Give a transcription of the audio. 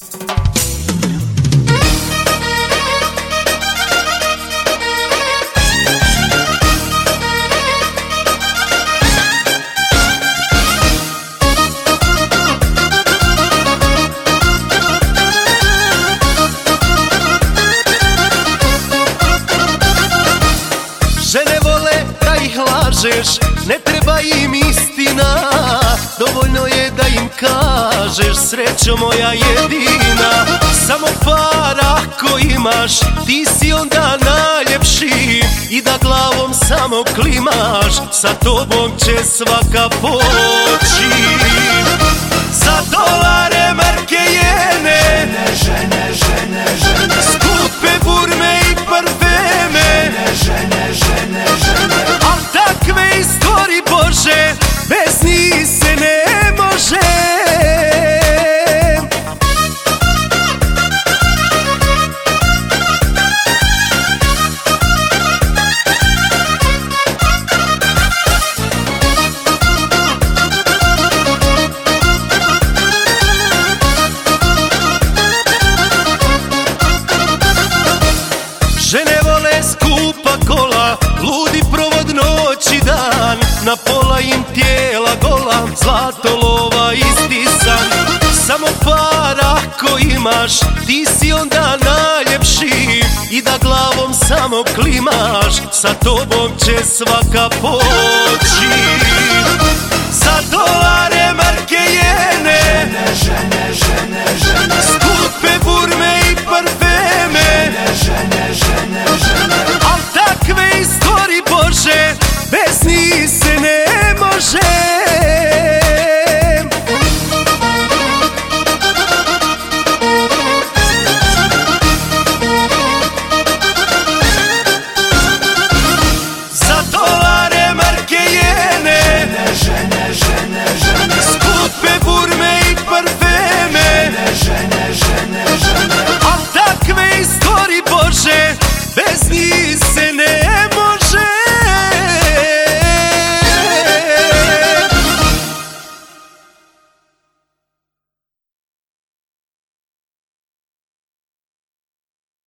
Žene vole da ih lažeš, ne treba im istina, dovoljno je da im kažeš srećo moja jedina. Samo par ako imaš, ti si onda najljepši, i da glavom samo klimaš, sa tobom će svaka poći. Za dolare, marke, jene, Žene, žene, žene, skupe burme i parfeme, žene, žene, žene, al takve istori Bože, bez njih se ne može. Žene vole skupa kola, ludi provod noć i dan, na pola im tijela gola, zlato lova istisan. Samo par ako imaš, ti si onda najljepši, i da glavom samo klimaš, sa tobom će svaka poći. Za dolar